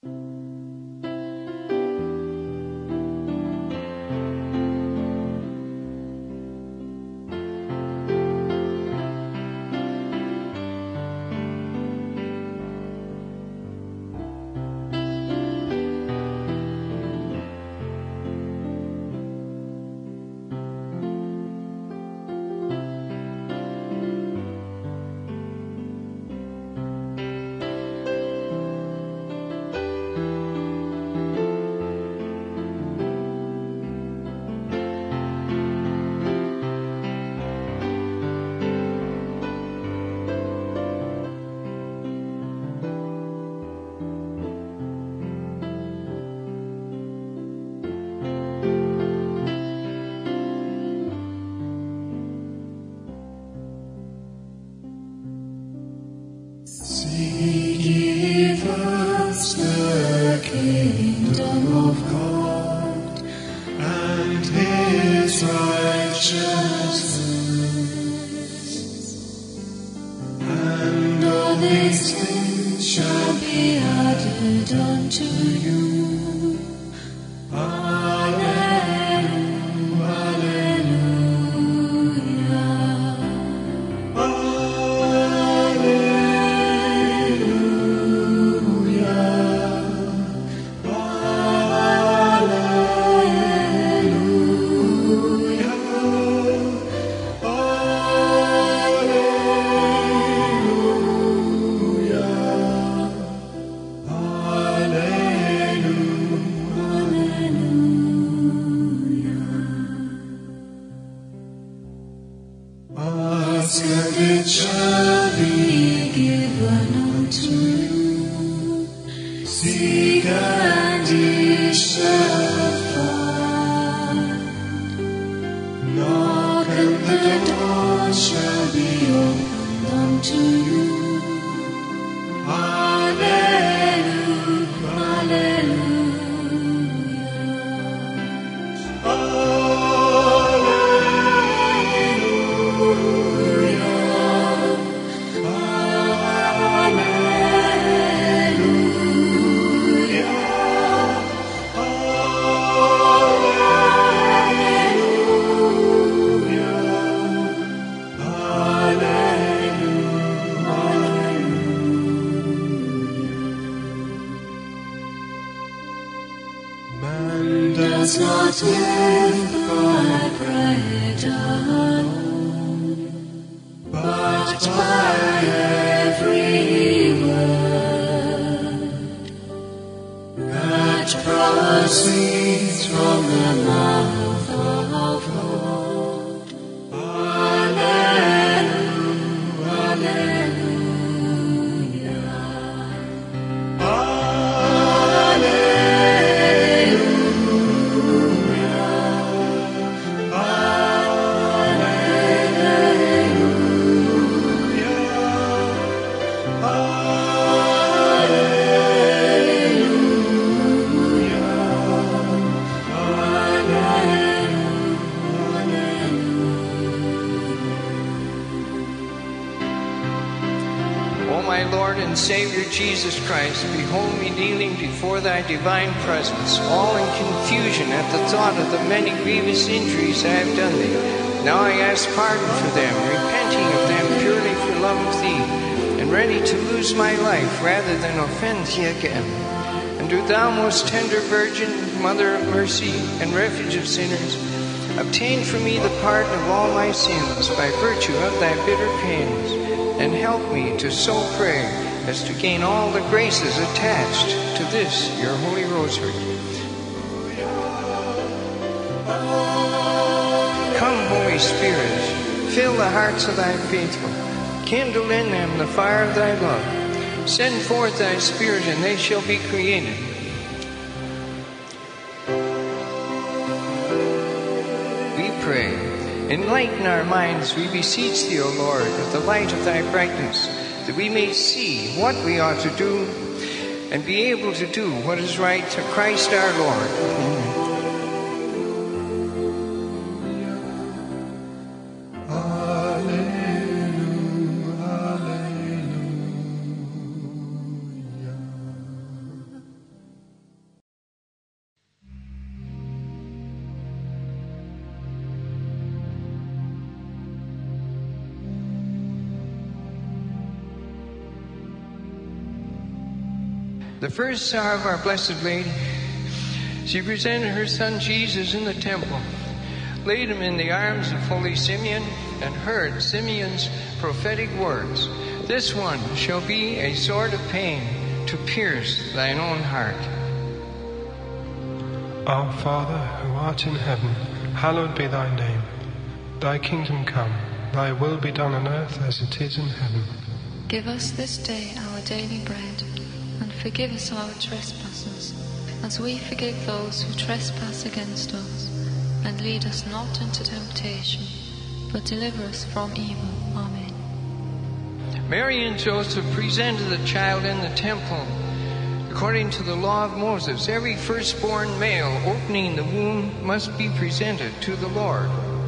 Jesus Christ, behold me kneeling before thy divine presence, all in confusion at the thought of the many grievous injuries I have done thee. Now I ask pardon for them, repenting of them purely for love of thee, and ready to lose my life rather than offend thee again. And do thou, most tender Virgin, Mother of mercy and refuge of sinners, obtain for me the pardon of all my sins by virtue of thy bitter pains, and help me to so pray as to gain all the graces attached to this, your holy rosary. Come, Holy Spirit, fill the hearts of thy faithful, kindle in them the fire of thy love. Send forth thy Spirit, and they shall be created. We pray, enlighten our minds, we beseech thee, O Lord, with the light of thy brightness, that we may see what we ought to do and be able to do what is right to Christ our Lord. The first hour of our Blessed Lady, she presented her son Jesus in the temple, laid him in the arms of holy Simeon, and heard Simeon's prophetic words. This one shall be a sword of pain to pierce thine own heart. Our Father, who art in heaven, hallowed be thy name. Thy kingdom come, thy will be done on earth as it is in heaven. Give us this day our daily bread, and forgive us our trespasses, as we forgive those who trespass against us. And lead us not into temptation, but deliver us from evil. Amen. Mary and Joseph presented the child in the temple. According to the law of Moses, every firstborn male opening the womb must be presented to the Lord.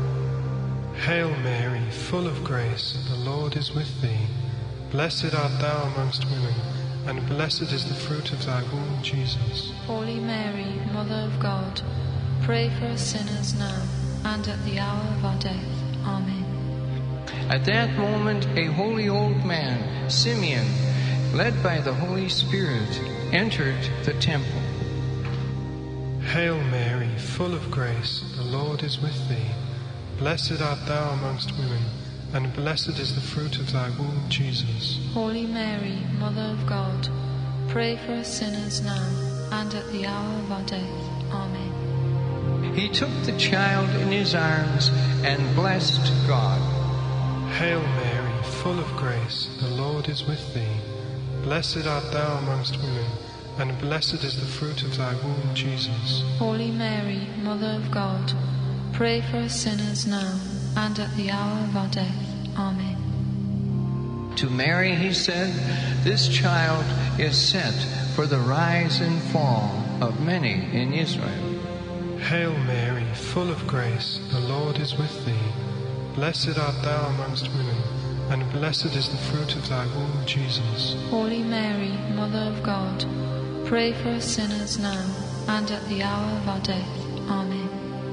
Hail Mary, full of grace, the Lord is with thee. Blessed art thou amongst women, and blessed is the fruit of thy womb, Jesus. Holy Mary, Mother of God, pray for us sinners now, and at the hour of our death. Amen. At that moment, a holy old man, Simeon, led by the Holy Spirit, entered the temple. Hail Mary, full of grace, the Lord is with thee. Blessed art thou amongst women, and blessed is the fruit of thy womb, Jesus. Holy Mary, Mother of God, pray for us sinners now, and at the hour of our death. Amen. He took the child in his arms and blessed God. Hail Mary, full of grace, the Lord is with thee. Blessed art thou amongst women, and blessed is the fruit of thy womb, Jesus. Holy Mary, Mother of God, pray for us sinners now, and at the hour of our death. Amen. To Mary he said, this child is set for the rise and fall of many in Israel. Hail Mary, full of grace, the Lord is with thee. Blessed art thou amongst women, and blessed is the fruit of thy womb, Jesus. Holy Mary, Mother of God, pray for us sinners now, and at the hour of our death. Amen.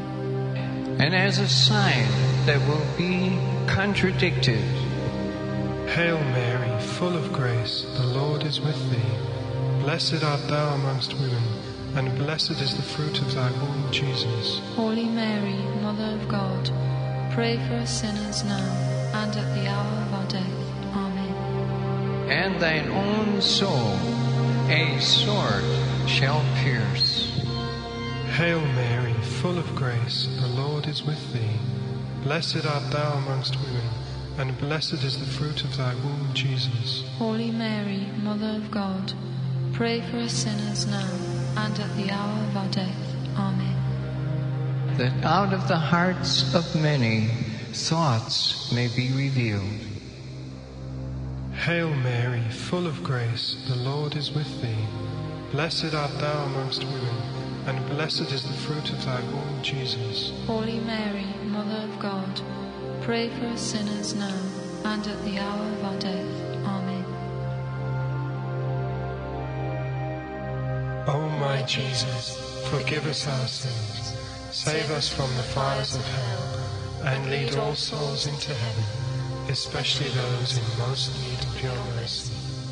And as a sign that will be contradicted, Hail Mary, full of grace, the Lord is with thee. Blessed art thou amongst women, and blessed is the fruit of thy womb, Jesus. Holy Mary, Mother of God, pray for us sinners now, and at the hour of our death. Amen. and thine own soul a sword shall pierce. Hail Mary, full of grace, the Lord is with thee. Blessed art thou amongst women, and blessed is the fruit of thy womb, Jesus. Holy Mary, Mother of God, pray for us sinners now, and at the hour of our death. Amen. That out of the hearts of many thoughts may be revealed. Hail Mary, full of grace, the Lord is with thee. Blessed art thou amongst women, and blessed is the fruit of thy womb, Jesus. Holy Mary, Mother of God, pray for us sinners now, and at the hour of our death. Amen. O my Jesus, forgive us our sins, save us from the fires of hell, and lead all souls into heaven, especially those in most need of your mercy.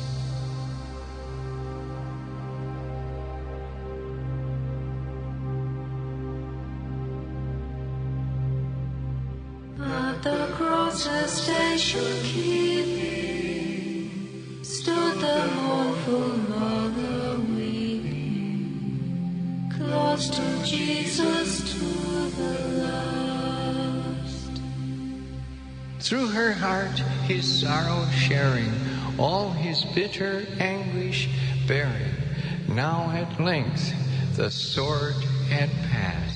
At the cross's station keeping, stood the mournful mother weeping, close to Jesus to the last. Through her heart his sorrow sharing, all his bitter anguish bearing, now at length the sword had passed.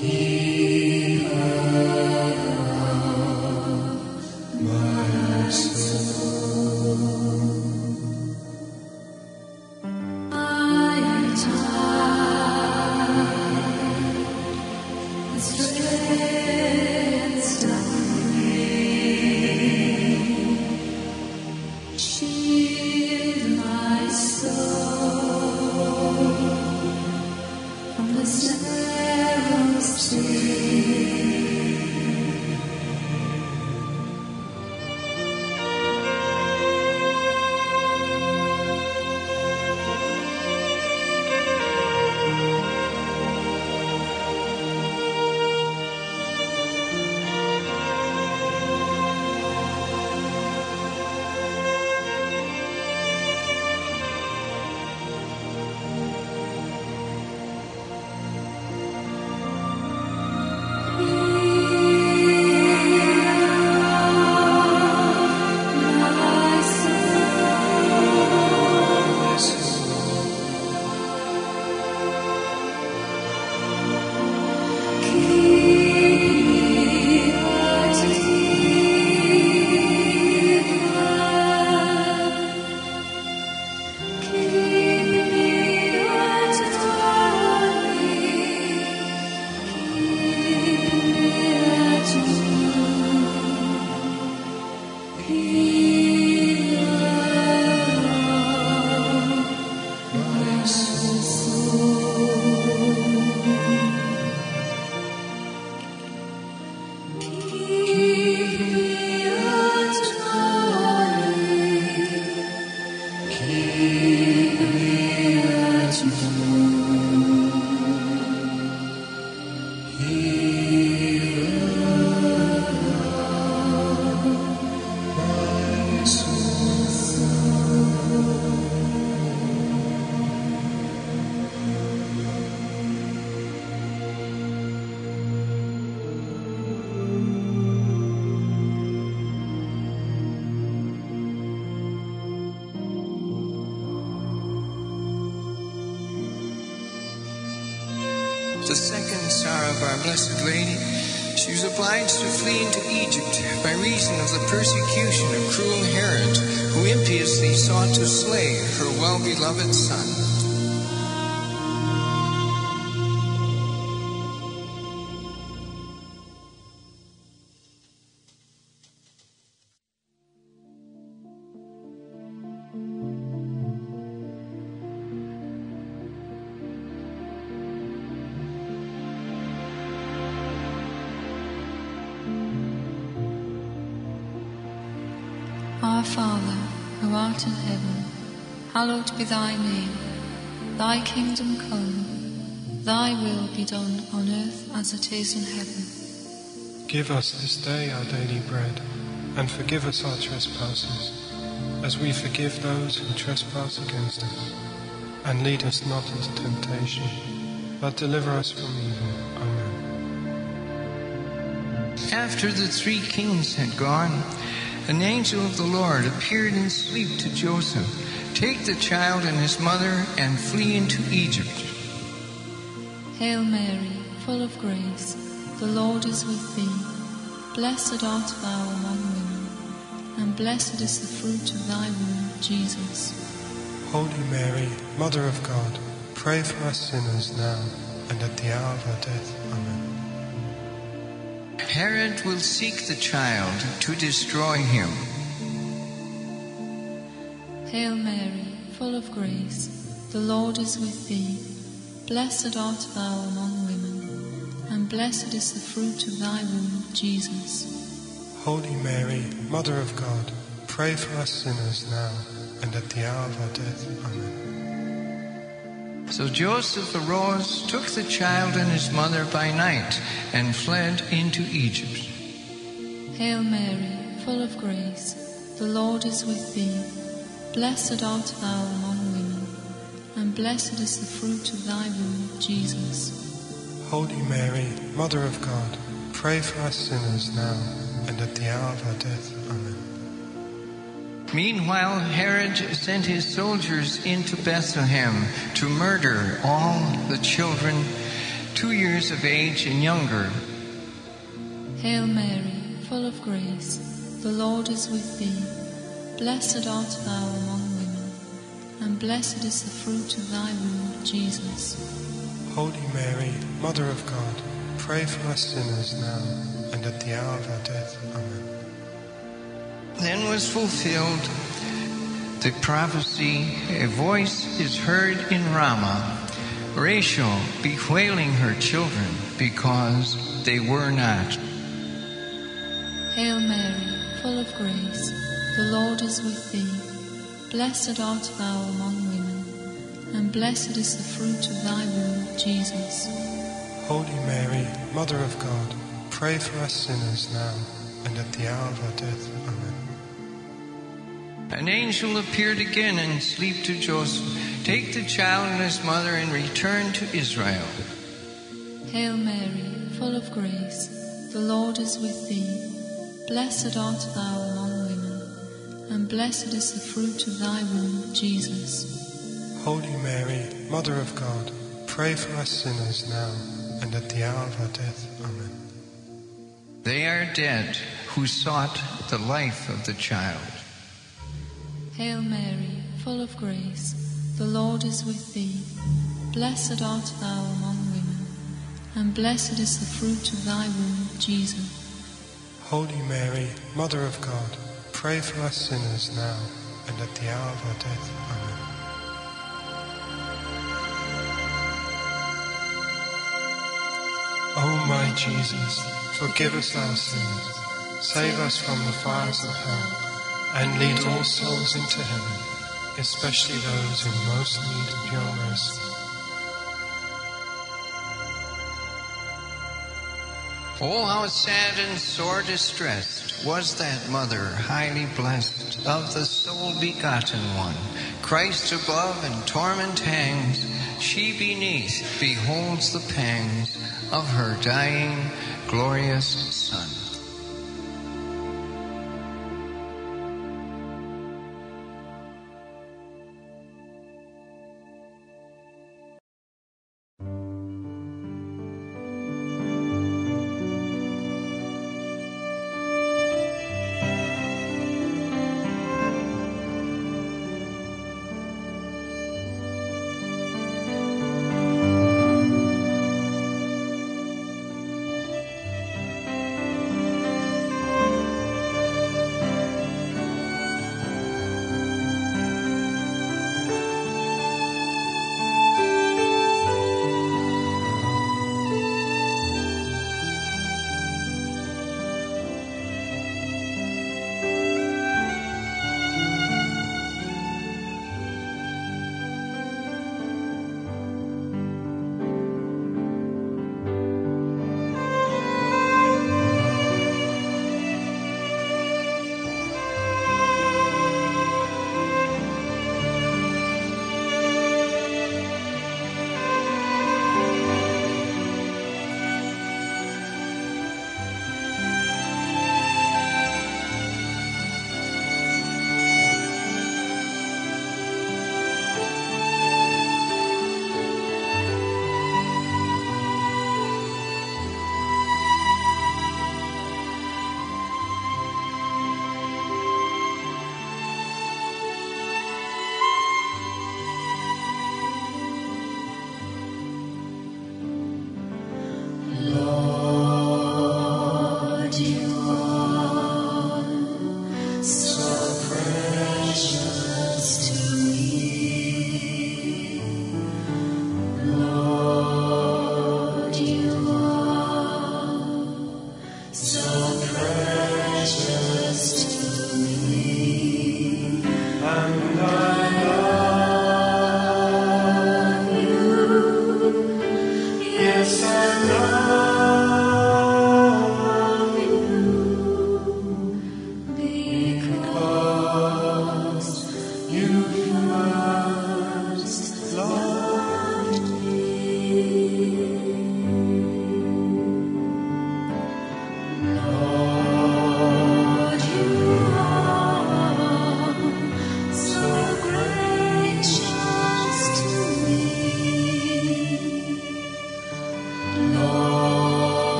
The second sorrow of our Blessed Lady, she was obliged to flee into Egypt by reason of the persecution of cruel Herod, who impiously sought to slay her well-beloved son. Our Father, who art in heaven, hallowed be thy name. Thy kingdom come, thy will be done on earth as it is in heaven. Give us this day our daily bread, and forgive us our trespasses, as we forgive those who trespass against us. And lead us not into temptation, but deliver us from evil. Amen. After the three kings had gone, an angel of the Lord appeared in sleep to Joseph. Take the child and his mother and flee into Egypt. Hail Mary, full of grace, the Lord is with thee. Blessed art thou among women, and blessed is the fruit of thy womb, Jesus. Holy Mary, Mother of God, pray for us sinners now and at the hour of our death. Amen. Herod will seek the child to destroy him. Hail Mary, full of grace, the Lord is with thee. Blessed art thou among women, and blessed is the fruit of thy womb, Jesus. Holy Mary, Mother of God, pray for us sinners now and at the hour of our death. Amen. So Joseph arose, took the child and his mother by night, and fled into Egypt. Hail Mary, full of grace, the Lord is with thee. Blessed art thou among women, and blessed is the fruit of thy womb, Jesus. Holy Mary, Mother of God, pray for us sinners now and at the hour of our death. Amen. Meanwhile, Herod sent his soldiers into Bethlehem to murder all the children 2 years of age and younger. Hail Mary, full of grace, the Lord is with thee. Blessed art thou among women, and blessed is the fruit of thy womb, Jesus. Holy Mary, Mother of God, pray for us sinners now and at the hour of our death. Amen. Then was fulfilled the prophecy, a voice is heard in Ramah, Rachel bewailing her children because they were not. Hail Mary, full of grace, the Lord is with thee. Blessed art thou among women, and blessed is the fruit of thy womb, Jesus. Holy Mary, Mother of God, pray for us sinners now and at the hour of our death. Amen. An angel appeared again in sleep to Joseph. Take the child and his mother and return to Israel. Hail Mary, full of grace, the Lord is with thee. Blessed art thou among women, and blessed is the fruit of thy womb, Jesus. Holy Mary, Mother of God, pray for us sinners now and at the hour of our death. Amen. They are dead who sought the life of the child. Hail Mary, full of grace, the Lord is with thee. Blessed art thou among women, and blessed is the fruit of thy womb, Jesus. Holy Mary, Mother of God, pray for us sinners now and at the hour of our death. Amen. O my Jesus, forgive us our sins, save us from the fires of hell, and lead all souls into heaven, especially those in most need of your mercy. Oh, how sad and sore distressed was that mother, highly blessed, of the sole begotten one. Christ above and torment hangs, she beneath beholds the pangs of her dying, glorious Son.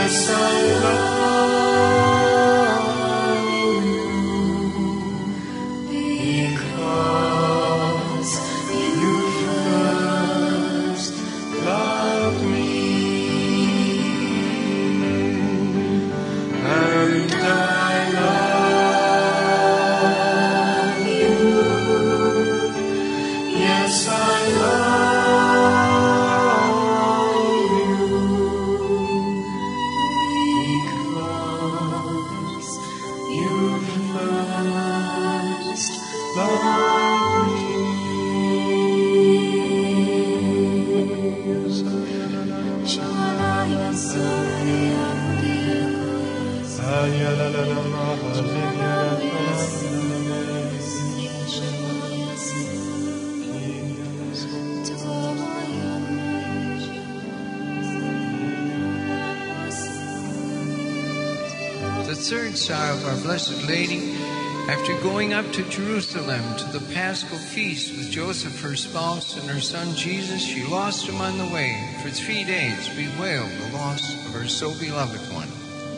Yes, I love you because you first loved me, and I love you. Yes, I love you because you first loved me. The third sorrow of Our Blessed Lady, after going up to Jerusalem to the Paschal feast with Joseph, her spouse, and her son Jesus, she lost him on the way. For 3 days bewailed the loss of her so beloved one.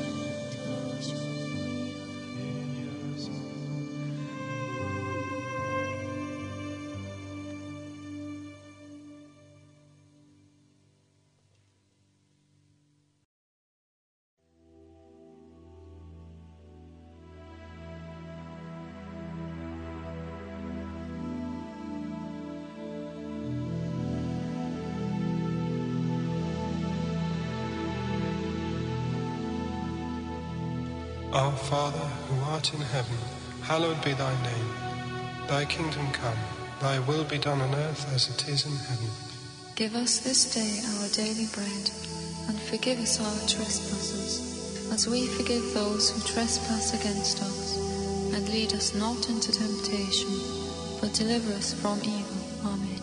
Our Father, who art in heaven, hallowed be thy name. Thy kingdom come, thy will be done on earth as it is in heaven. Give us this day our daily bread, and forgive us our trespasses, as we forgive those who trespass against us. And lead us not into temptation, but deliver us from evil. Amen.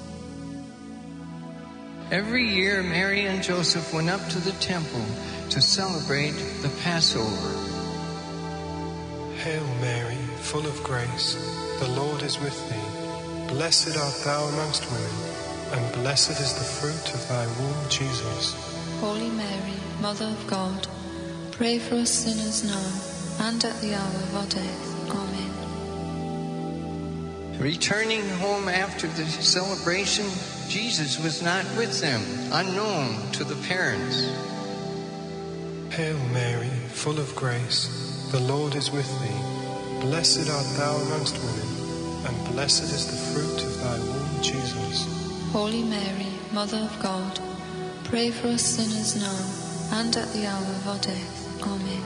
Every year, Mary and Joseph went up to the temple to celebrate the Passover. Hail Mary, full of grace, the Lord is with thee. Blessed art thou amongst women, and blessed is the fruit of thy womb, Jesus. Holy Mary, Mother of God, pray for us sinners now and at the hour of our death. Amen. Returning home after the celebration, Jesus was not with them, unknown to the parents. Hail Mary, full of grace, the Lord is with thee. Blessed art thou amongst women, and blessed is the fruit of thy womb, Jesus. Holy Mary, Mother of God, pray for us sinners now and at the hour of our death. Amen.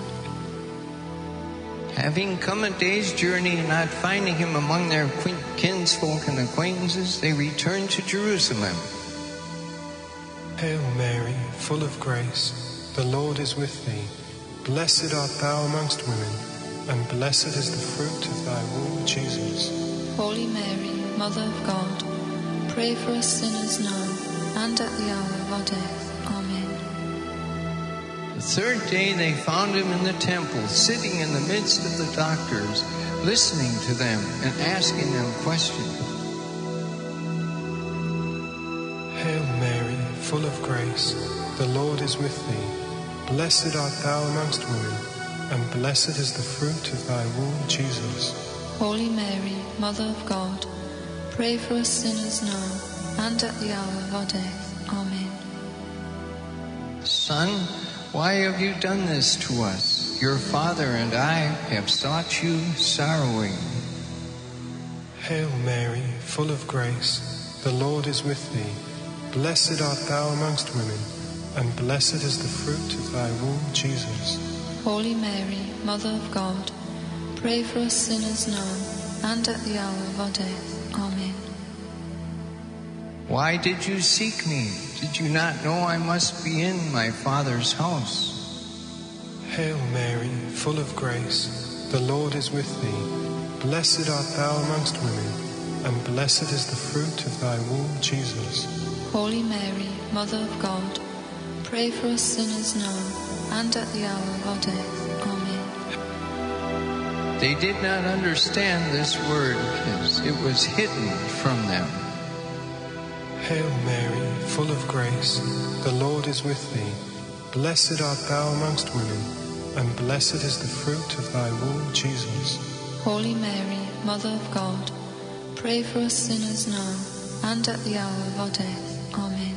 Having come a day's journey and not finding him among their kinsfolk and acquaintances, they returned to Jerusalem. Hail Mary, full of grace, the Lord is with thee. Blessed art thou amongst women, and blessed is the fruit of thy womb, Jesus. Holy Mary, Mother of God, pray for us sinners now and at the hour of our death. Amen. The third day they found him in the temple, sitting in the midst of the doctors, listening to them and asking them questions. Hail Mary, full of grace, the Lord is with thee. Blessed art thou amongst women, and blessed is the fruit of thy womb, Jesus. Holy Mary, Mother of God, pray for us sinners now and at the hour of our death. Amen. Son, why have you done this to us? Your father and I have sought you sorrowing. Hail Mary, full of grace, the Lord is with thee. Blessed art thou amongst women, and blessed is the fruit of thy womb, Jesus. Holy Mary, Mother of God, pray for us sinners now and at the hour of our death. Amen. Why did you seek me? Did you not know I must be in my Father's house? Hail Mary, full of grace, the Lord is with thee. Blessed art thou amongst women, and blessed is the fruit of thy womb, Jesus. Holy Mary, Mother of God, pray for us sinners now and at the hour of our death. Amen. They did not understand this word because it was hidden from them. Hail Mary, full of grace, the Lord is with thee. Blessed art thou amongst women, and blessed is the fruit of thy womb, Jesus. Holy Mary, Mother of God, pray for us sinners now and at the hour of our death. Amen.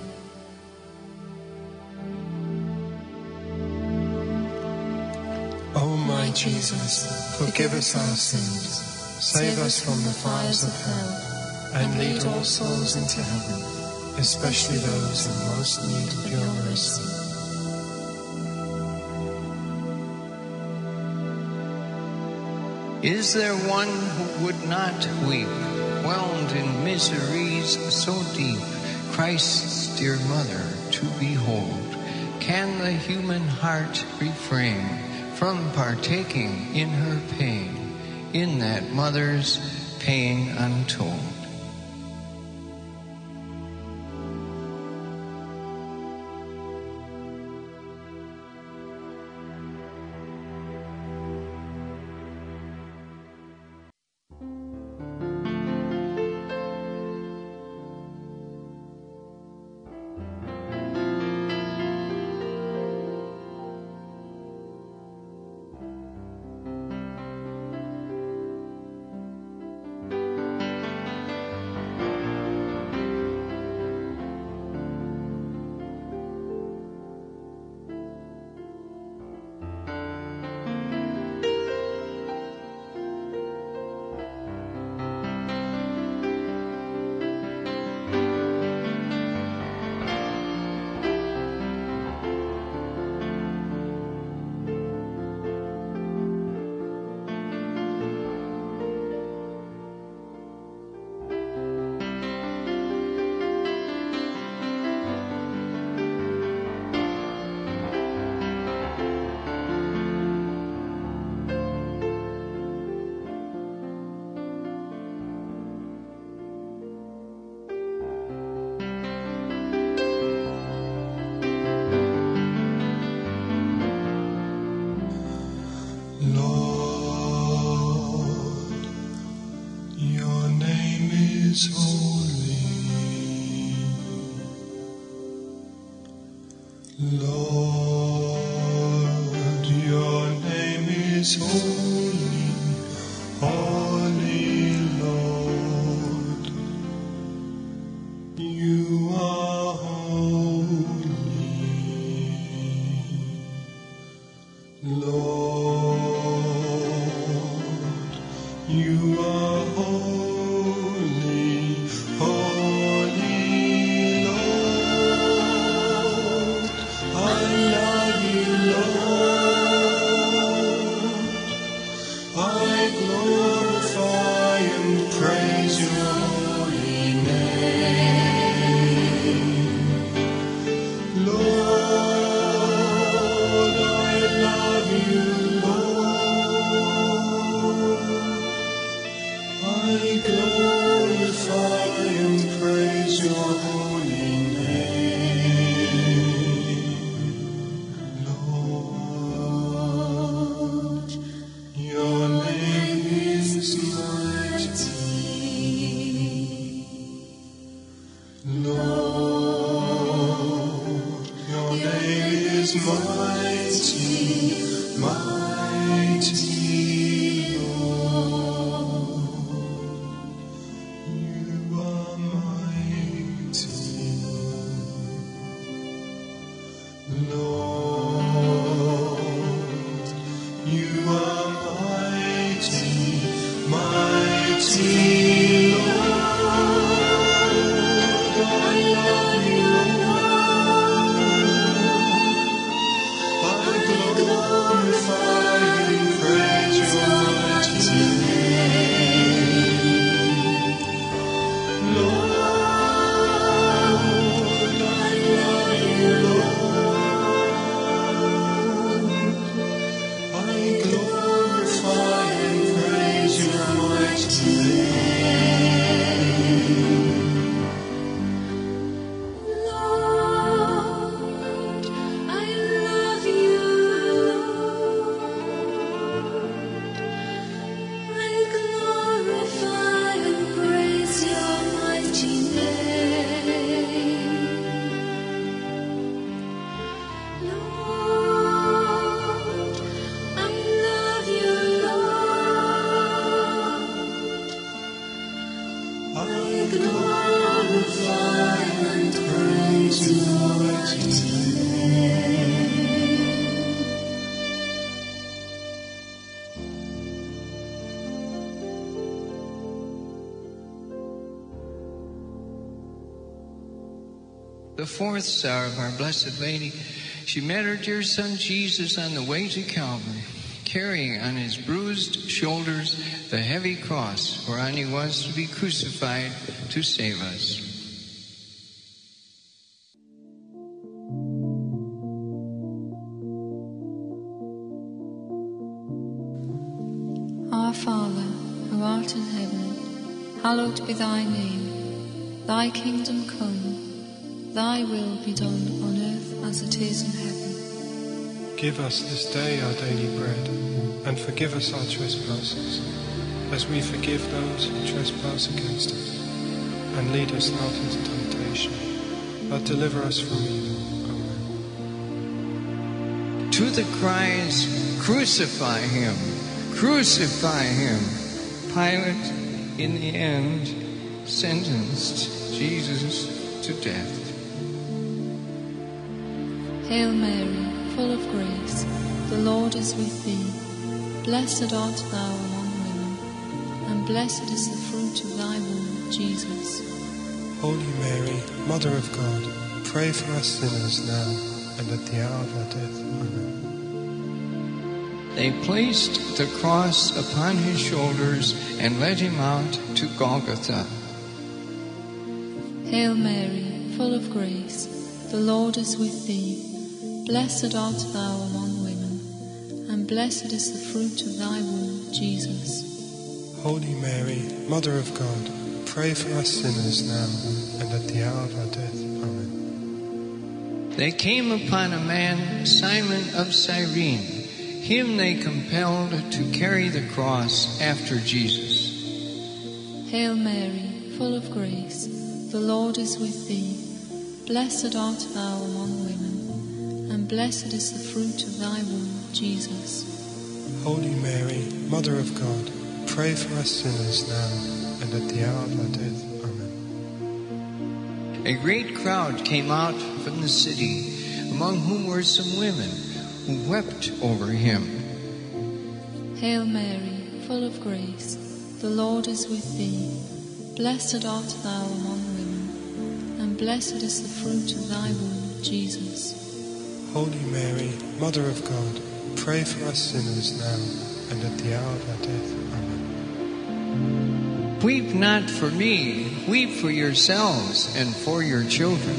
O my Jesus, forgive us our sins, save us from the fires of hell, and lead all souls into heaven, especially those in most need of your mercy. Is there one who would not weep, whelmed in miseries so deep, Christ's dear mother to behold? Can the human heart refrain from partaking in her pain, in that mother's pain untold? Is holy, Lord, your name is holy, holy Lord, you are holy, Lord, you are holy. Glorify and praise The fourth star of our Blessed Lady, she met her dear son Jesus on the way to Calvary, carrying on his bruised shoulders the heavy cross whereon he was to be crucified to save us. Our Father, who art in heaven, hallowed be thy name. Thy kingdom come, thy will be done on earth as it is in heaven. Give us this day our daily bread, and forgive us our trespasses, as we forgive those who trespass against us. And lead us not into temptation, but deliver us from evil. Amen. To the cries, "Crucify him! Crucify him!" Pilate, in the end, sentenced Jesus to death. Hail Mary, full of grace, the Lord is with thee. Blessed art thou among women, and blessed is the fruit of thy womb, Jesus. Holy Mary, Mother of God, pray for us sinners now and at the hour of our death. Amen. They placed the cross upon his shoulders and led him out to Golgotha. Hail Mary, full of grace, the Lord is with thee. Blessed art thou among women, and blessed is the fruit of thy womb, Jesus. Holy Mary, Mother of God, pray for us sinners now and at the hour of our death. Amen. They came upon a man, Simon of Cyrene. Him they compelled to carry the cross after Jesus. Hail Mary, full of grace, the Lord is with thee. Blessed art thou among women, and blessed is the fruit of thy womb, Jesus. Holy Mary, Mother of God, pray for us sinners now and at the hour of our death. Amen. A great crowd came out from the city, among whom were some women who wept over him. Hail Mary, full of grace, the Lord is with thee. Blessed art thou among women, and blessed is the fruit of thy womb, Jesus. Holy Mary, Mother of God, pray for us sinners now and at the hour of our death. Amen. Weep not for me, weep for yourselves and for your children.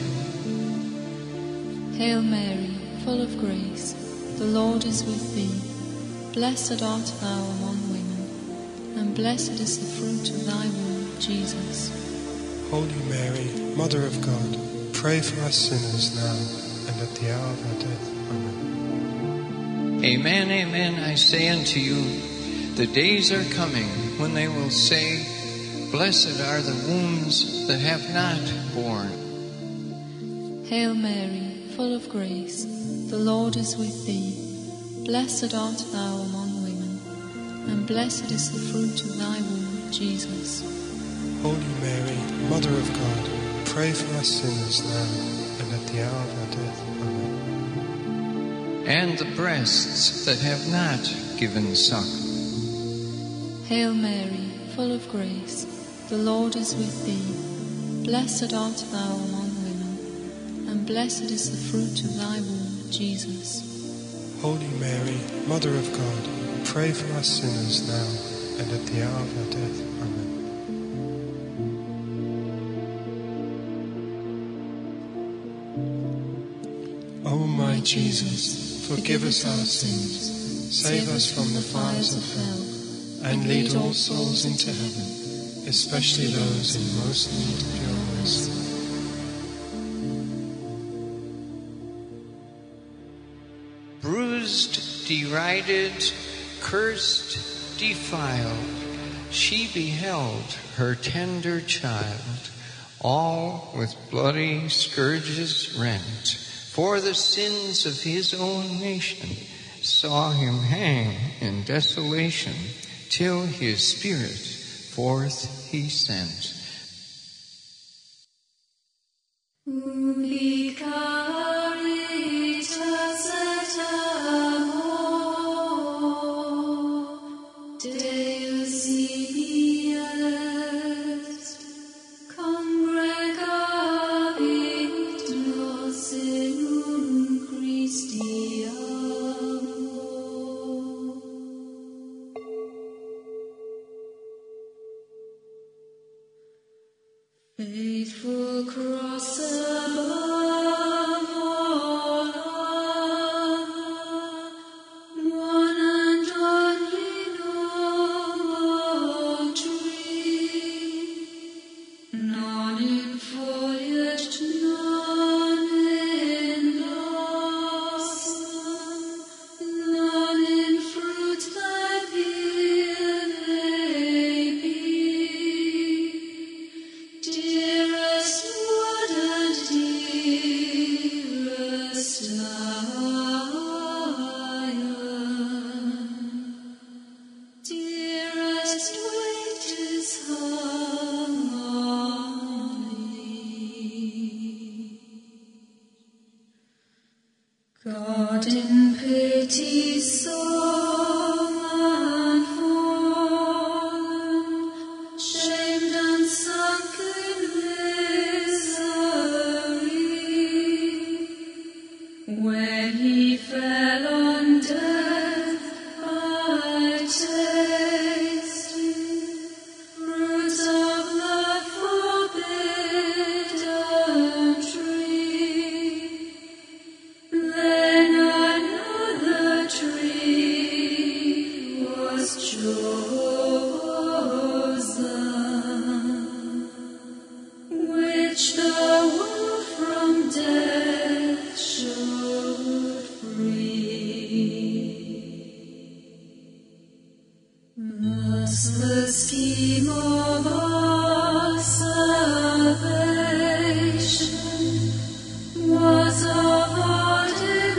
Hail Mary, full of grace, the Lord is with thee. Blessed art thou among women, and blessed is the fruit of thy womb, Jesus. Holy Mary, Mother of God, pray for us sinners now and at the hour of our death. Amen. Amen, amen, I say unto you, the days are coming when they will say, blessed are the wombs that have not borne. Hail Mary, full of grace, the Lord is with thee. Blessed art thou among women, and blessed is the fruit of thy womb, Jesus. Holy Mary, Mother of God, pray for us sinners now and at the hour of our death. Amen. And the breasts that have not given suck. Hail Mary, full of grace, the Lord is with thee. Blessed art thou among women, and blessed is the fruit of thy womb, Jesus. Holy Mary, Mother of God, pray for us sinners now and at the hour of our death. Amen. O my Jesus, forgive us our sins, save us from the fires of hell, and lead all souls into heaven, especially those in most need of your mercy. Bruised, derided, cursed, defiled, she beheld her tender child, all with bloody scourges rent, for the sins of his own nation, saw him hang in desolation, till his spirit forth he sent. Ubi caritas et amor, Deus ibi est, congregavit nos. in pity sore and fallen, shamed and sunk in misery, when he fell on death, I tasted fruit of the forbidden tree. Then another tree was chosen, which the wolf from death should free. Thus the scheme of our salvation was of old in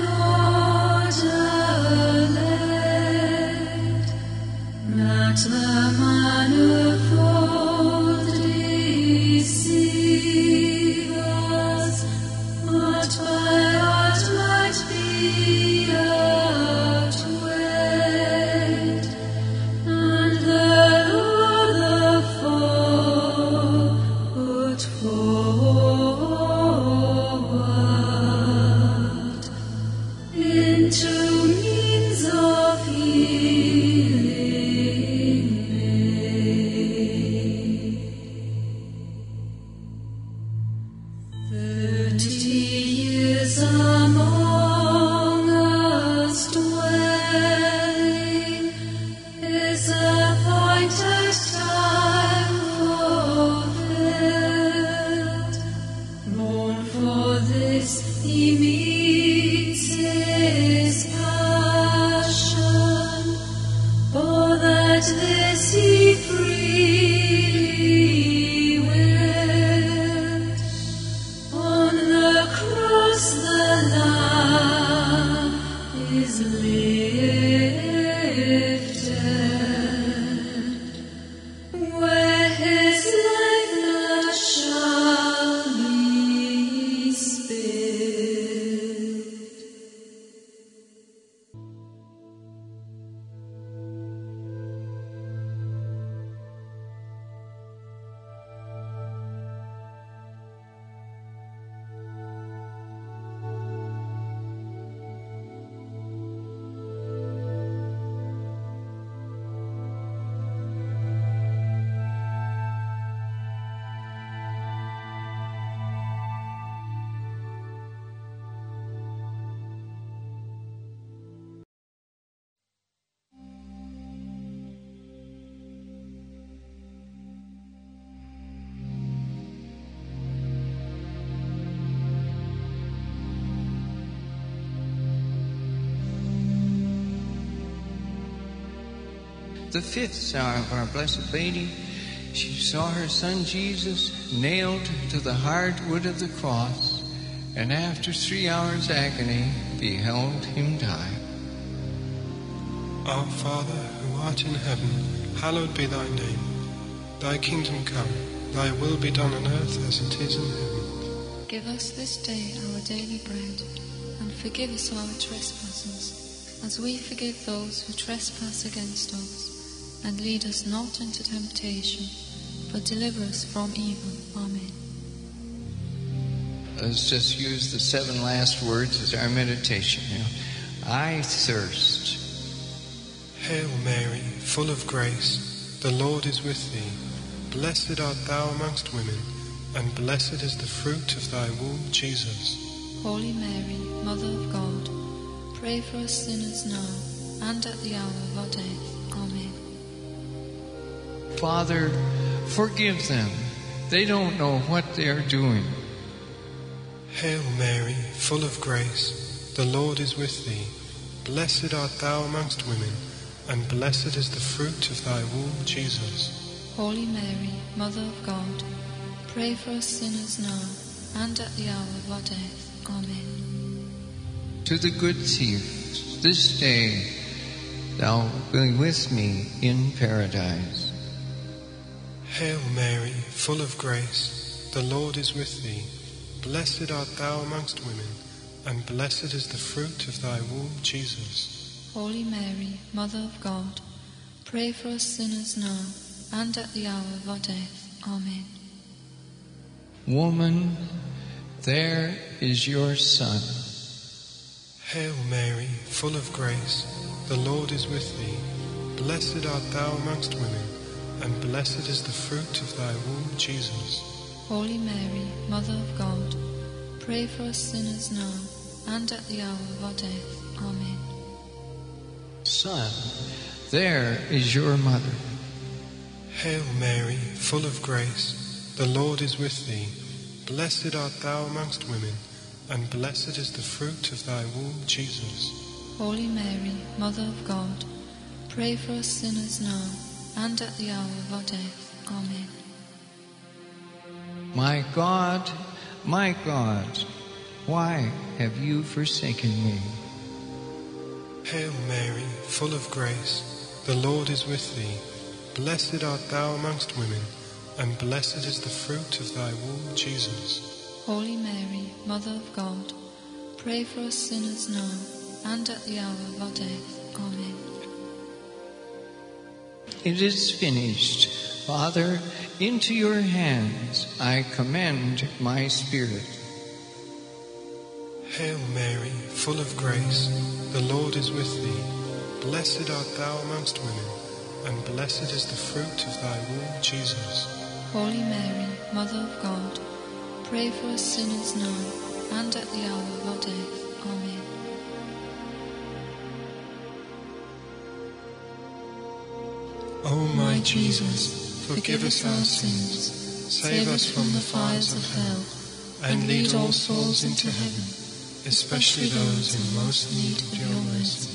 order laid, that the manifold deceivers what by art might be outweighed, and the Lord the fall put forward into means of healing me. 30 years among us dwelling is appointed time fulfilled. Born for this he meets his passion, for that this he freely willed. On the cross the Lamb is lifted, where his likeness shall be spilled. The fifth sorrow of our Blessed Lady, she saw her son Jesus nailed to the hard wood of the cross, and after 3 hours' agony beheld him die. Our Father, who art in heaven, hallowed be thy name. Thy kingdom come, thy will be done on earth as it is in heaven. Give us this day our daily bread, and forgive us our trespasses, as we forgive those who trespass against us. And lead us not into temptation, but deliver us from evil. Amen. Let's just use the 7 last words as our meditation. I thirst. Hail Mary, full of grace, the Lord is with thee. Blessed art thou amongst women, and blessed is the fruit of thy womb, Jesus. Holy Mary, Mother of God, pray for us sinners now and at the hour of our death. Amen. Father, forgive them. They don't know what they are doing. Hail Mary, full of grace, the Lord is with thee. Blessed art thou amongst women, and blessed is the fruit of thy womb, Jesus. Holy Mary, Mother of God, pray for us sinners now and at the hour of our death. Amen. To the good thief, this day thou be with me in paradise. Hail Mary, full of grace, the Lord is with thee. Blessed art thou amongst women, and blessed is the fruit of thy womb, Jesus. Holy Mary, Mother of God, pray for us sinners now and at the hour of our death. Amen. Woman, there is your son. Hail Mary, full of grace, the Lord is with thee. Blessed art thou amongst women, and blessed is the fruit of thy womb, Jesus. Holy Mary, Mother of God, pray for us sinners now and at the hour of our death. Amen. Son, there is your mother. Hail Mary, full of grace, the Lord is with thee. Blessed art thou amongst women, and blessed is the fruit of thy womb, Jesus. Holy Mary, Mother of God, pray for us sinners now and at the hour of our death. Amen. My God, why have you forsaken me? Hail Mary, full of grace, the Lord is with thee. Blessed art thou amongst women, and blessed is the fruit of thy womb, Jesus. Holy Mary, Mother of God, pray for us sinners now and at the hour of our death. Amen. It is finished. Father, into your hands I commend my spirit. Hail Mary, full of grace, the Lord is with thee. Blessed art thou amongst women, and blessed is the fruit of thy womb, Jesus. Holy Mary, Mother of God, pray for us sinners now and at the hour of our death. Amen. O my Jesus, forgive us our sins, save us from the fires of hell, and lead all souls into heaven, especially those in most need of your mercy.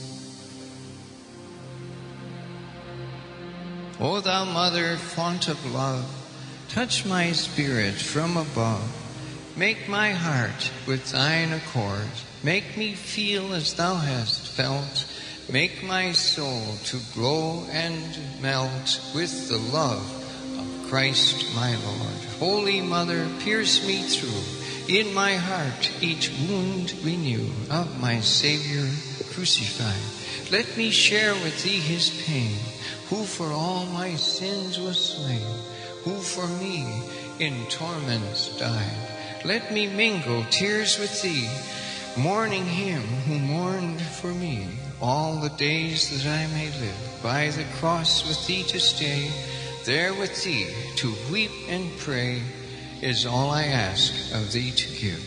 O thou Mother, font of love, touch my spirit from above. Make my heart with thine accord. Make me feel as thou hast felt. Make my soul to glow and melt with the love of Christ my Lord. Holy Mother, pierce me through. In my heart each wound renew of my Savior crucified. Let me share with thee his pain, who for all my sins was slain, who for me in torments died. Let me mingle tears with thee, mourning him who mourned for me, all the days that I may live by the cross with thee to stay. There with thee to weep and pray is all I ask of thee to give.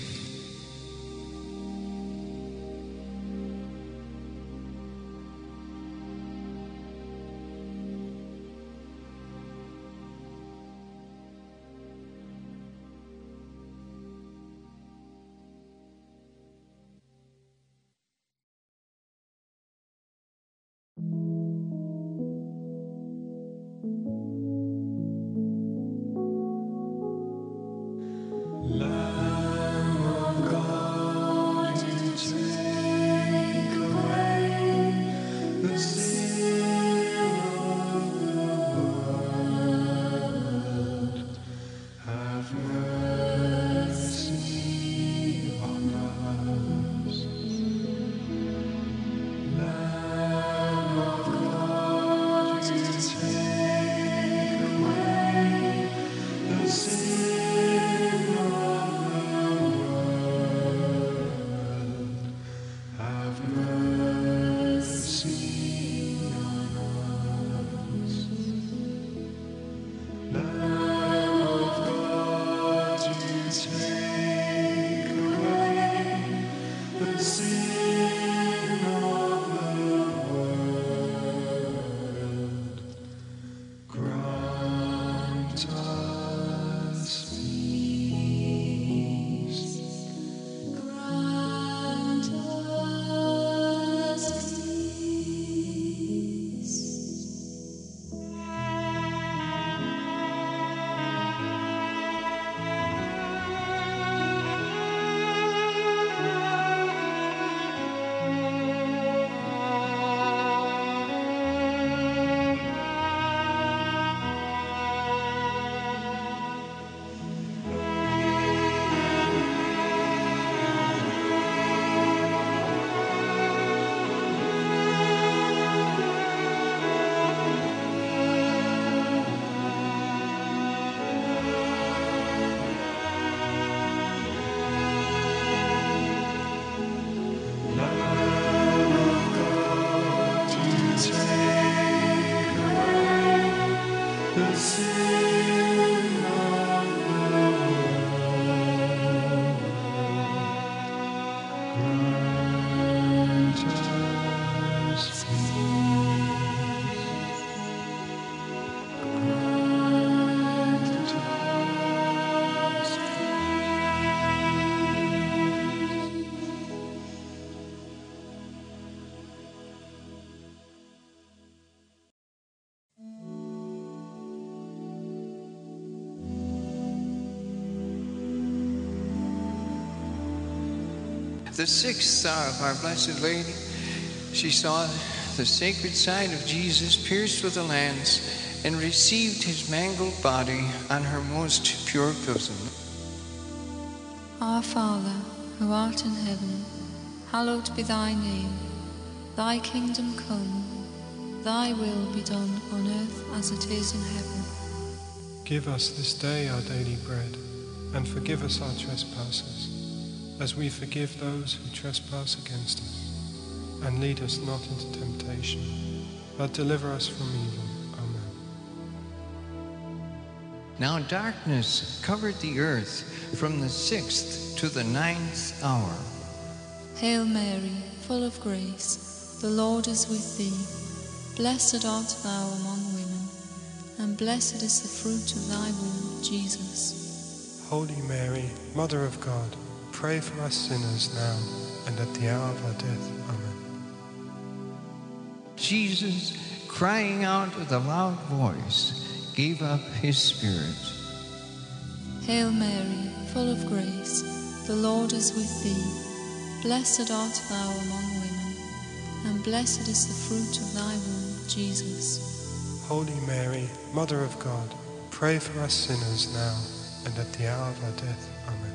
Lamb The 6th hour of our Blessed Lady, she saw the sacred side of Jesus pierced with a lance and received his mangled body on her most pure bosom. Our Father, who art in heaven, hallowed be thy name. Thy kingdom come, thy will be done on earth as it is in heaven. Give us this day our daily bread, and forgive us our trespasses, as we forgive those who trespass against us. And lead us not into temptation, but deliver us from evil. Amen. Now darkness covered the earth from the 6th to the 9th hour. Hail Mary, full of grace, the Lord is with thee. Blessed art thou among women, and blessed is the fruit of thy womb, Jesus. Holy Mary, Mother of God, pray for us sinners now and at the hour of our death. Amen. Jesus, crying out with a loud voice, gave up his spirit. Hail Mary, full of grace, the Lord is with thee. Blessed art thou among women, and blessed is the fruit of thy womb, Jesus. Holy Mary, Mother of God, pray for us sinners now and at the hour of our death. Amen.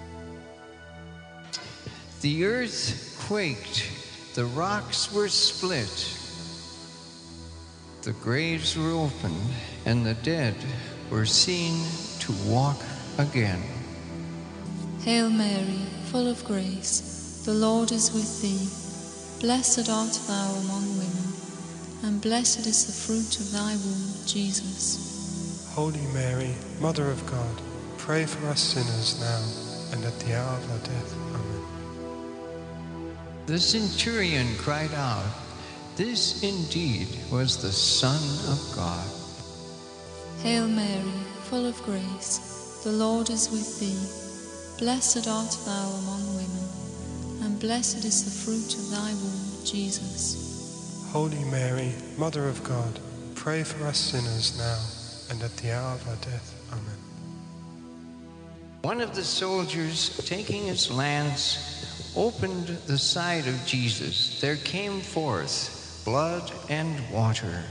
The earth quaked, the rocks were split, the graves were opened, and the dead were seen to walk again. Hail Mary, full of grace, the Lord is with thee. Blessed art thou among women, and blessed is the fruit of thy womb, Jesus. Holy Mary, Mother of God, pray for us sinners now and at the hour of our death. Amen. The centurion cried out, "This indeed was the Son of God." Hail Mary, full of grace, the Lord is with thee. Blessed art thou among women, and blessed is the fruit of thy womb, Jesus. Holy Mary, Mother of God, pray for us sinners now and at the hour of our death. Amen. One of the soldiers, taking his lance, opened the side of Jesus. There came forth blood and water.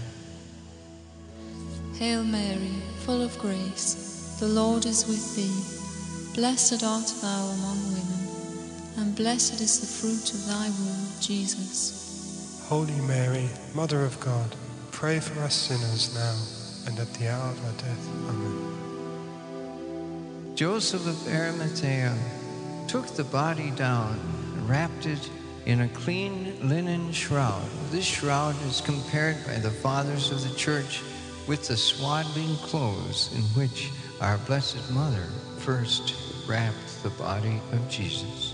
Hail Mary, full of grace, the Lord is with thee. Blessed art thou among women, and blessed is the fruit of thy womb, Jesus. Holy Mary, Mother of God, pray for us sinners now and at the hour of our death. Amen. Joseph of Arimathea took the body down and wrapped it in a clean linen shroud. This shroud is compared by the fathers of the church with the swaddling clothes in which our Blessed Mother first wrapped the body of Jesus.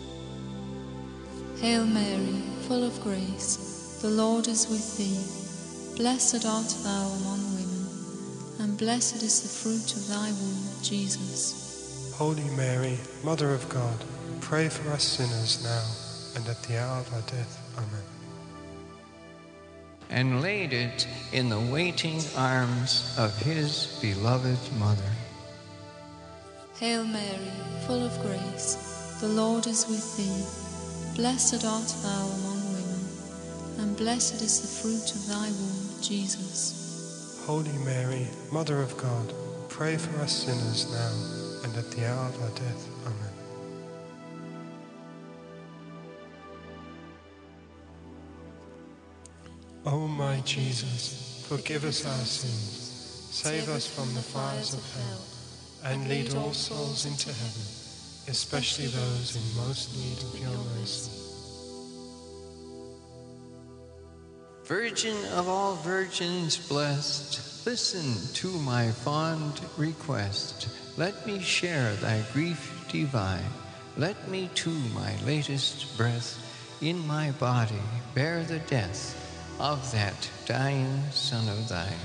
Hail Mary, full of grace, the Lord is with thee. Blessed art thou among women, and blessed is the fruit of thy womb, Jesus. Holy Mary, Mother of God, pray for us sinners now and at the hour of our death. Amen. And laid it in the waiting arms of his beloved mother. Hail Mary, full of grace, the Lord is with thee. Blessed art thou among women, and blessed is the fruit of thy womb, Jesus. Holy Mary, Mother of God, pray for us sinners now and at the hour of our death. Amen. O my Jesus, forgive us our sins, save us from the fires of hell, and lead all souls into heaven, especially those in most need of your mercy. Virgin of all virgins blessed, listen to my fond request. Let me share thy grief divine. Let me to my latest breath in my body bear the death of that dying Son of thine.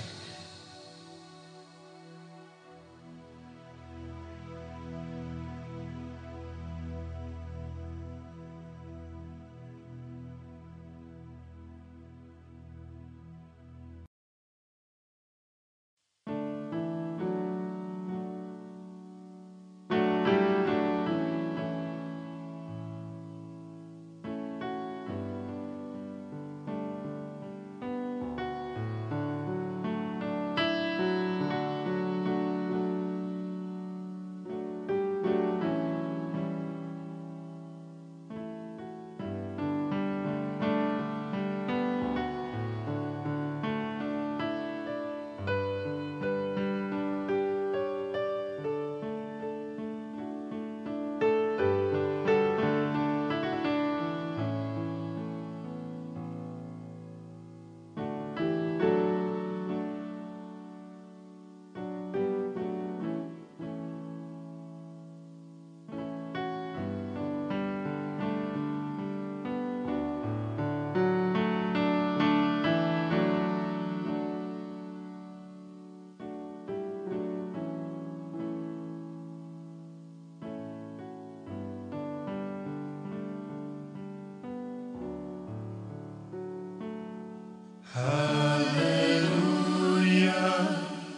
Hallelujah,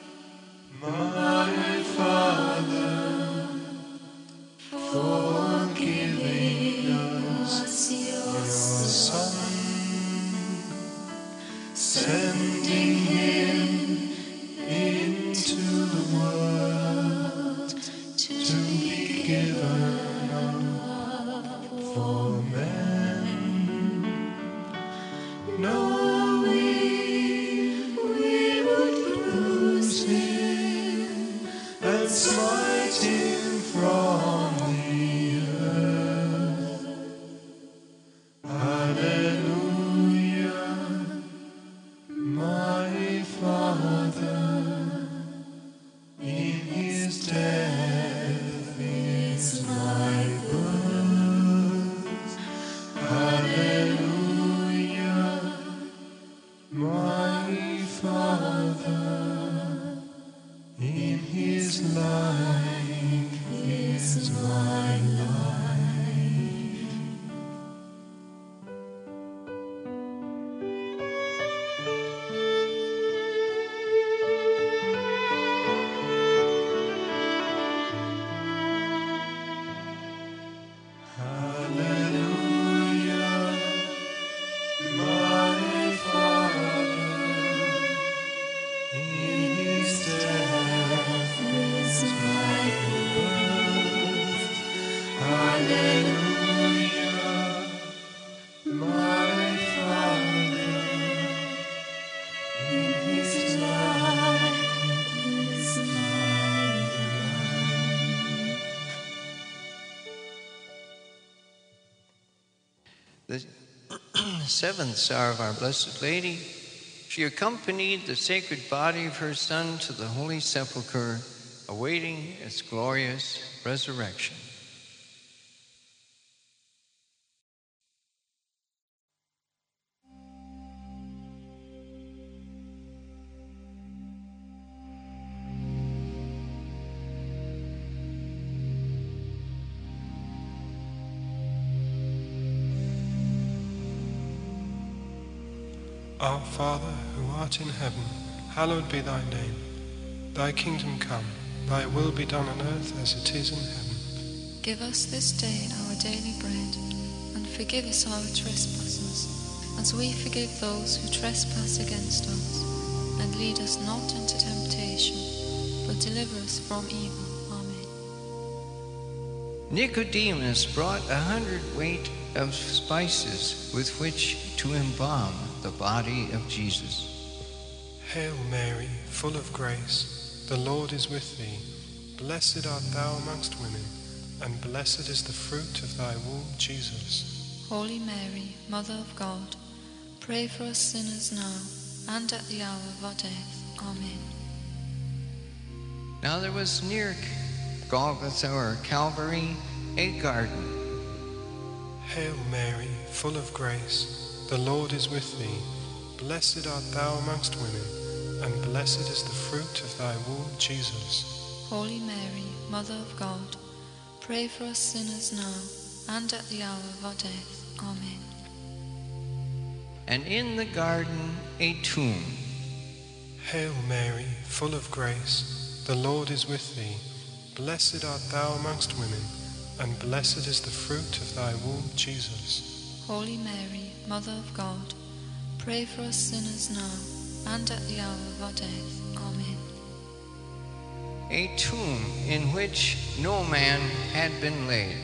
my Father, for giving us your Son, sending him into the world to be given up for men. Knowing we would lose him and smite him from the earth. Hallelujah, my Father, in his death is my birth. Hallelujah, my Father, in his life is my life. Hallelujah, my Father, in his death is my birth. Hallelujah, my Father, in his life is my life. The seventh Star of Our Blessed Lady, she accompanied the sacred body of her Son to the Holy Sepulchre, awaiting its glorious resurrection. Our Father, who art in heaven, hallowed be thy name. Thy kingdom come, thy will be done on earth as it is in heaven. Give us this day our daily bread, and forgive us our trespasses, as we forgive those who trespass against us. And lead us not into temptation, but deliver us from evil. Amen. Nicodemus brought 100 weight of spices with which to embalm the body of Jesus. Hail Mary, full of grace, the Lord is with thee. Blessed art thou amongst women, and blessed is the fruit of thy womb, Jesus. Holy Mary, Mother of God, pray for us sinners now and at the hour of our death. Amen. Now there was near Golgotha or Calvary a garden. Hail Mary, full of grace, the Lord is with thee. Blessed art thou amongst women, and blessed is the fruit of thy womb, Jesus. Holy Mary, Mother of God, pray for us sinners now and at the hour of our death. Amen. And in the garden a tomb. Hail Mary, full of grace, the Lord is with thee. Blessed art thou amongst women, and blessed is the fruit of thy womb, Jesus. Holy Mary, Mother of God, pray for us sinners now and at the hour of our death. Amen. A tomb in which no man had been laid.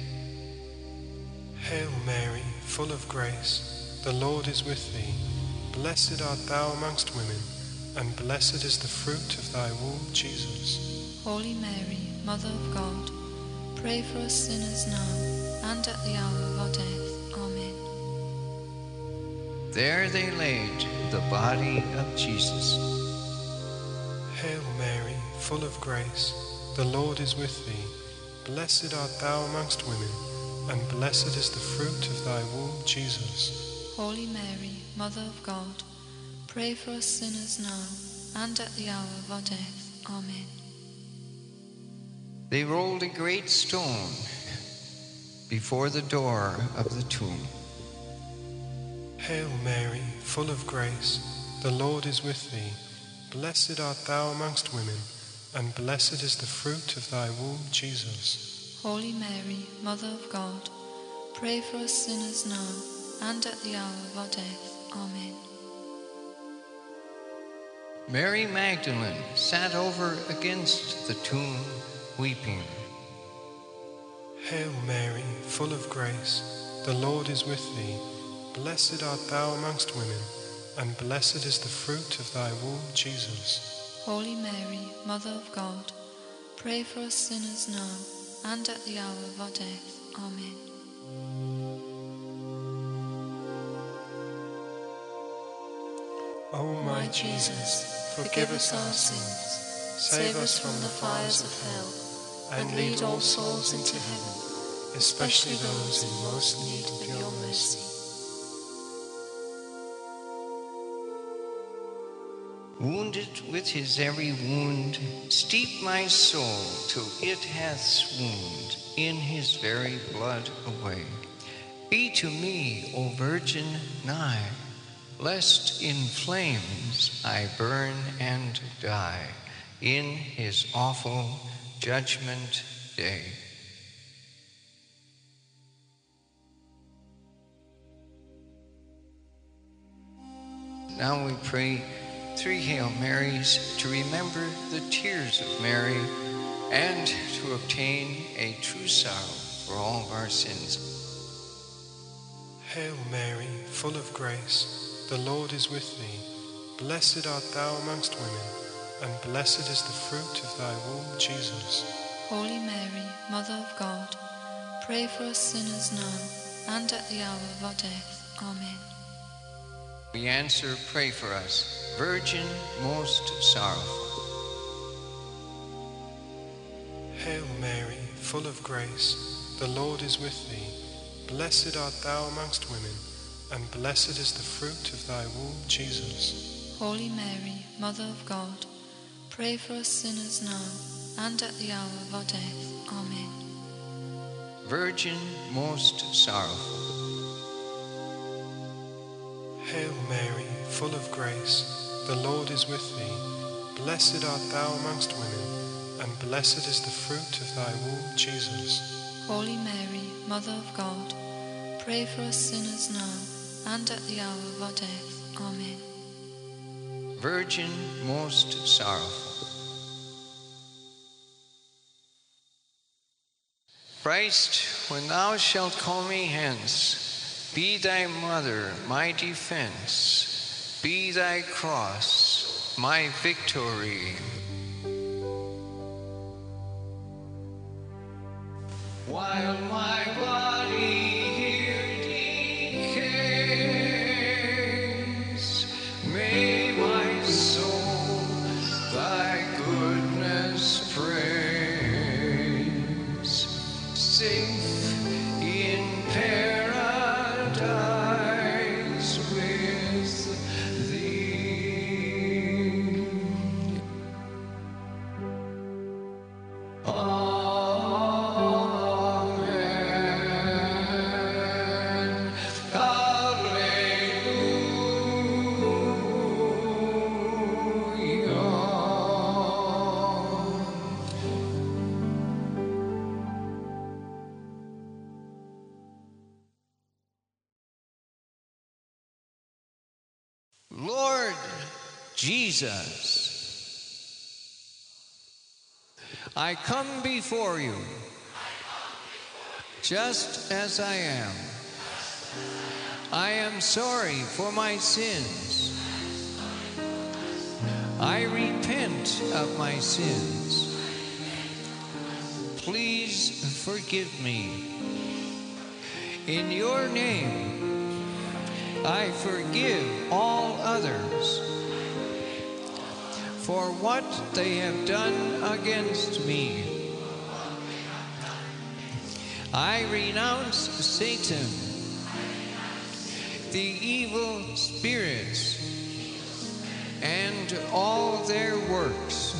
Hail Mary, full of grace, the Lord is with thee. Blessed art thou amongst women, and blessed is the fruit of thy womb, Jesus. Holy Mary, Mother of God, pray for us sinners now and at the hour of our death. Amen. There they laid the body of Jesus. Hail Mary, full of grace, the Lord is with thee. Blessed art thou amongst women, and blessed is the fruit of thy womb, Jesus. Holy Mary, Mother of God, pray for us sinners now and at the hour of our death. Amen. They rolled a great stone before the door of the tomb. Hail Mary, full of grace, the Lord is with thee. Blessed art thou amongst women, and blessed is the fruit of thy womb, Jesus. Holy Mary, Mother of God, pray for us sinners now and at the hour of our death. Amen. Mary Magdalene sat over against the tomb, weeping. Hail Mary, full of grace, the Lord is with thee. Blessed art thou amongst women, and blessed is the fruit of thy womb, Jesus. Holy Mary, Mother of God, pray for us sinners now and at the hour of our death. Amen. O my Jesus, forgive us our sins, save us from the fires of hell, and lead all souls into heaven, especially those in most need of your mercy. Wounded with his every wound, steep my soul till it hath swooned in his very blood away. Be to me, O Virgin, nigh, lest in flames I burn and die in his awful judgment day. Now we pray 3 Hail Marys to remember the tears of Mary and to obtain a true sorrow for all of our sins. Hail Mary, full of grace, the Lord is with thee. Blessed art thou amongst women, and blessed is the fruit of thy womb, Jesus. Holy Mary, Mother of God, pray for us sinners now and at the hour of our death. Amen. We answer, pray for us, Virgin most sorrowful. Hail Mary, full of grace, the Lord is with thee. Blessed art thou amongst women, and blessed is the fruit of thy womb, Jesus. Holy Mary, Mother of God, pray for us sinners now and at the hour of our death. Amen. Virgin most sorrowful. Hail Mary, full of grace, the Lord is with thee. Blessed art thou amongst women, and blessed is the fruit of thy womb, Jesus. Holy Mary, Mother of God, pray for us sinners now and at the hour of our death. Amen. Virgin most sorrowful. Christ, when thou shalt call me hence, be thy mother my defense, be thy cross my victory. While my body here decays, may my soul thy goodness praise. Safe in paradise with thee. Amen. Hallelujah. Lord Jesus, I come before you just as I am. I am sorry for my sins. I repent of my sins. Please forgive me. In your name, I forgive all others for what they have done against me. I renounce Satan, the evil spirits, and all their works.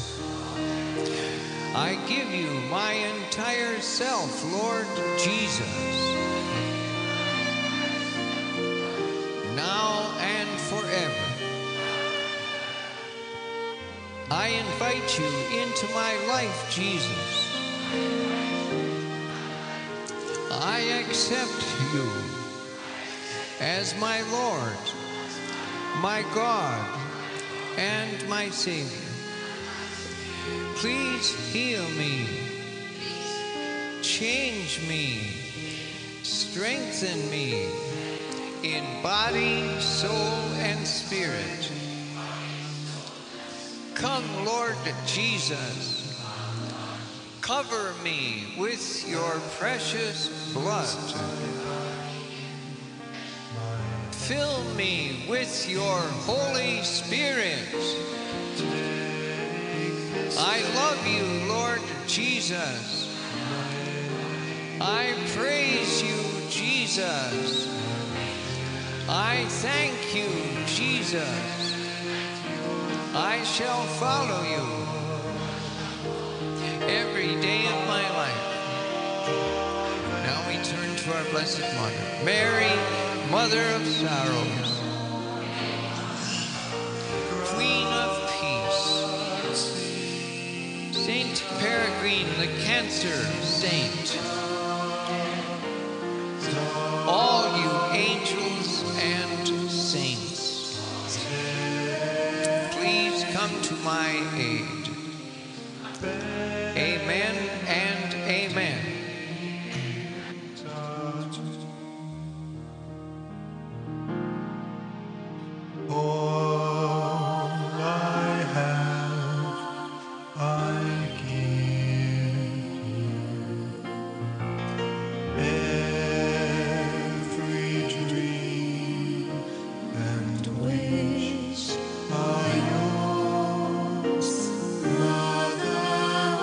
I give you my entire self, Lord Jesus. Now I invite you into my life, Jesus. I accept you as my Lord, my God, and my Savior. Please heal me, change me, strengthen me in body, soul, and spirit. Come, Lord Jesus, cover me with your precious blood. Fill me with your Holy Spirit. I love you, Lord Jesus. I praise you, Jesus. I thank you, Jesus. I shall follow you every day of my life. Now we turn to our Blessed Mother, Mary, Mother of Sorrows, Queen of Peace, Saint Peregrine, the Cancer Saint, all you angels and saints, please come to my aid. Amen and amen. All I have, I give you. Every dream and wish are yours, Mother.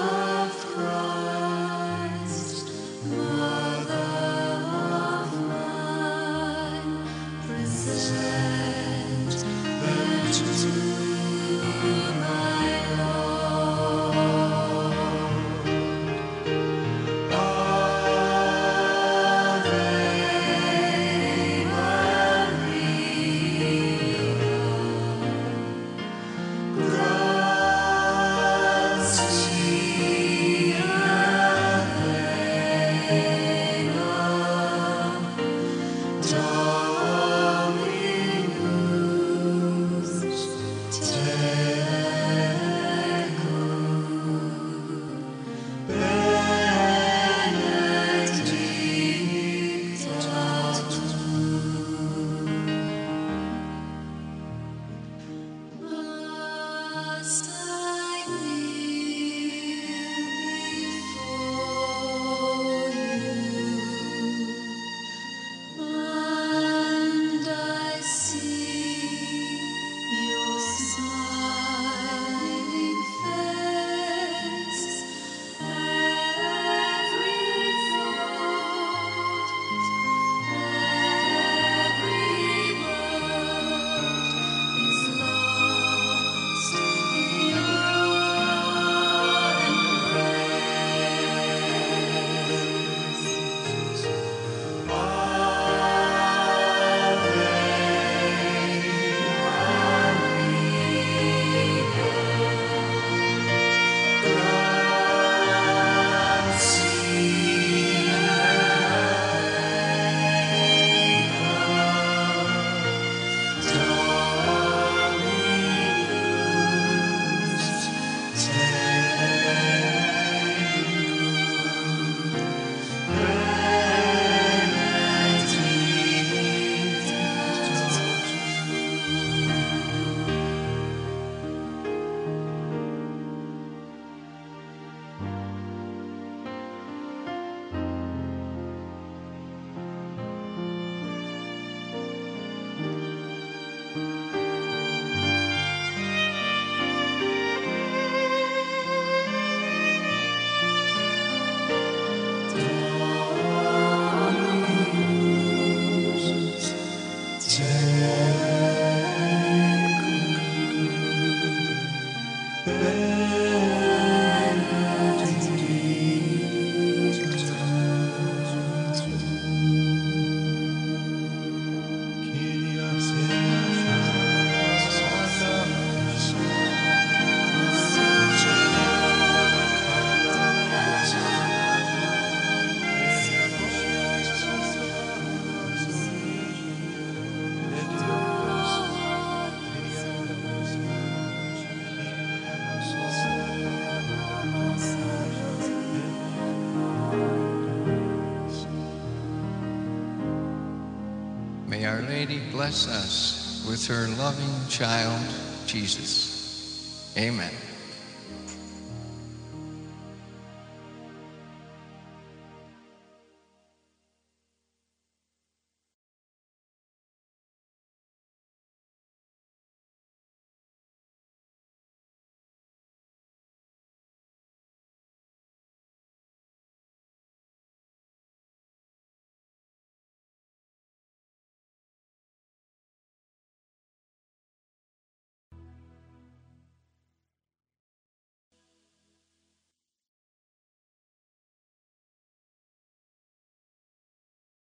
Lady bless us with her loving child, Jesus. Amen.